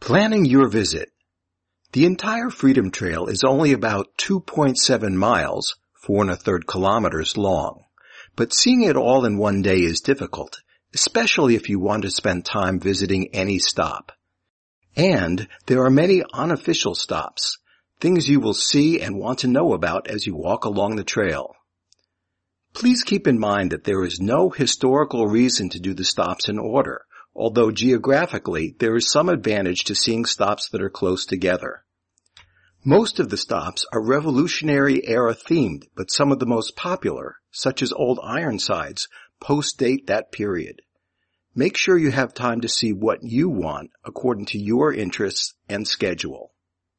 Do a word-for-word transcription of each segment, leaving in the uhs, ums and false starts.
Planning your visit. The entire Freedom Trail is only about two point seven miles, four and a third kilometers long, but seeing it all in one day is difficult, especially if you want to spend time visiting any stop. And there are many unofficial stops, things you will see and want to know about as you walk along the trail. Please keep in mind that there is no historical reason to do the stops in order, although geographically there is some advantage to seeing stops that are close together. Most of the stops are Revolutionary Era themed, but some of the most popular, such as Old Ironsides, post-date that period. Make sure you have time to see what you want according to your interests and schedule.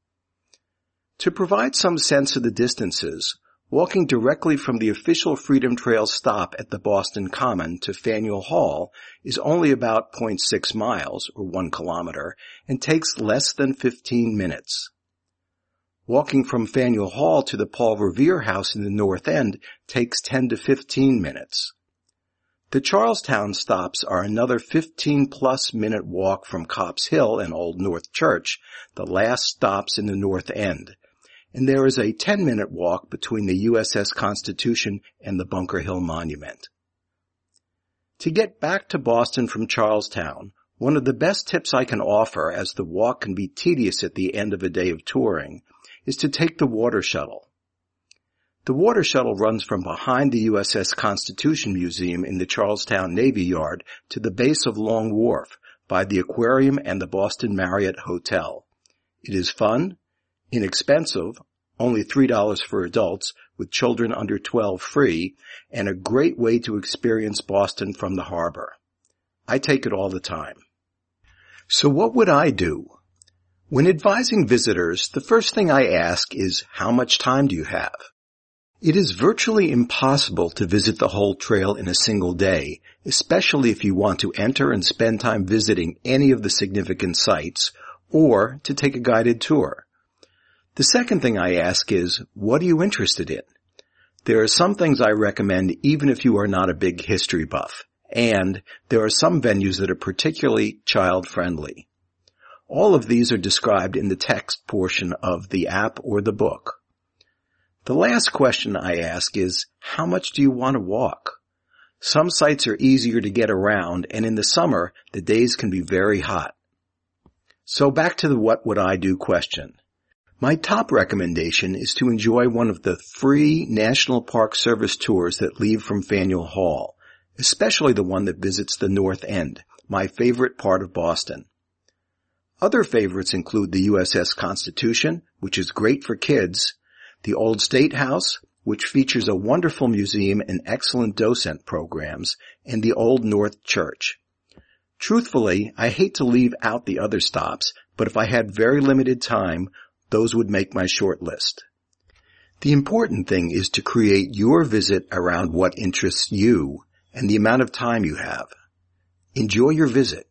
To provide some sense of the distances, walking directly from the official Freedom Trail stop at the Boston Common to Faneuil Hall is only about zero point six miles, or one kilometer, and takes less than fifteen minutes. Walking from Faneuil Hall to the Paul Revere House in the North End takes ten to fifteen minutes. The Charlestown stops are another fifteen plus minute walk from Copp's Hill and Old North Church, the last stops in the North End, and there is a ten minute walk between the U S S Constitution and the Bunker Hill Monument. To get back to Boston from Charlestown, one of the best tips I can offer, as the walk can be tedious at the end of a day of touring, is to take the water shuttle. The water shuttle runs from behind the U S S Constitution Museum in the Charlestown Navy Yard to the base of Long Wharf by the Aquarium and the Boston Marriott Hotel. It is fun, inexpensive, only three dollars for adults, with children under twelve free, and a great way to experience Boston from the harbor. I take it all the time. So what would I do? When advising visitors, the first thing I ask is, how much time do you have? It is virtually impossible to visit the whole trail in a single day, especially if you want to enter and spend time visiting any of the significant sites, or to take a guided tour. The second thing I ask is, what are you interested in? There are some things I recommend even if you are not a big history buff, and there are some venues that are particularly child-friendly. All of these are described in the text portion of the app or the book. The last question I ask is, how much do you want to walk? Some sites are easier to get around, and in the summer, the days can be very hot. So back to the what would I do question. My top recommendation is to enjoy one of the free National Park Service tours that leave from Faneuil Hall, especially the one that visits the North End, my favorite part of Boston. Other favorites include the U S S Constitution, which is great for kids, the Old State House, which features a wonderful museum and excellent docent programs, and the Old North Church. Truthfully, I hate to leave out the other stops, but if I had very limited time, those would make my short list. The important thing is to create your visit around what interests you and the amount of time you have. Enjoy your visit.